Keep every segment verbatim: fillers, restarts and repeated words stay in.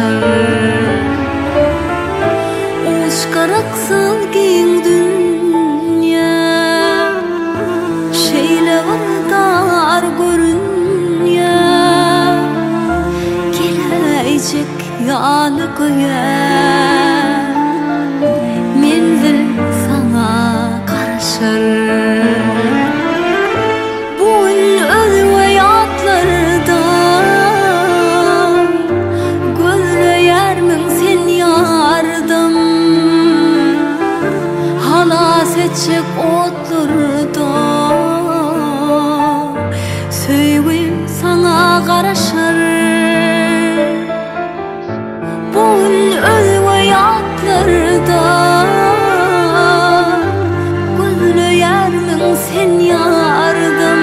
karaşar. Uçkaraksın giň dünýä, şeýle bardar görünýä. Geläýjek ýaly goýar, menzil saňa karaşar. Seçek otlarda söýgüm saňa garaşar. Bugün özüňe ýatlarda gözleýärmiň sen ýardym.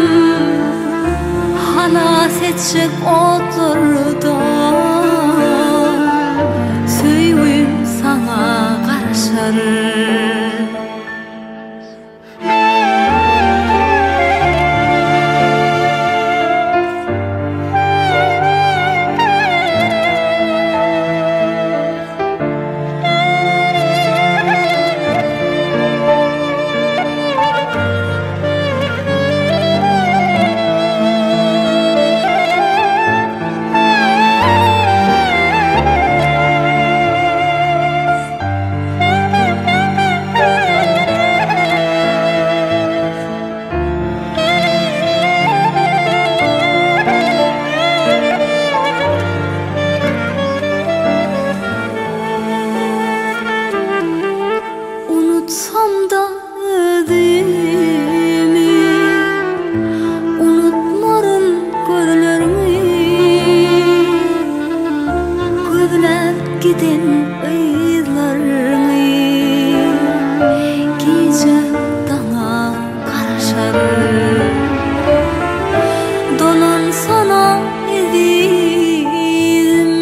Hala seçek otlarda söýgüm saňa garaşar. Unutsam da ödemi, unutmarım gözlerimi. Gözler giden ıylarını, gece dana karaşar. Dolan sana edim,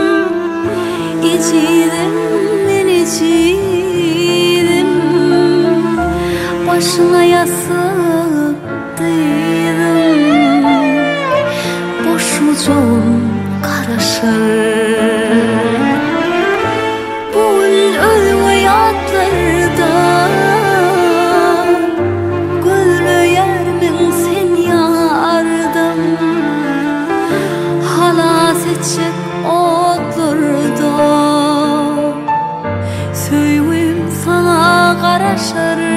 içidim ben içidim. Başına yasıp dıydım, boşucum karaşar. Bugün özüňe ýatlarda gözleýärmiň sen ýardym. Hala seçek otlarda söýgüm saňa garaşar.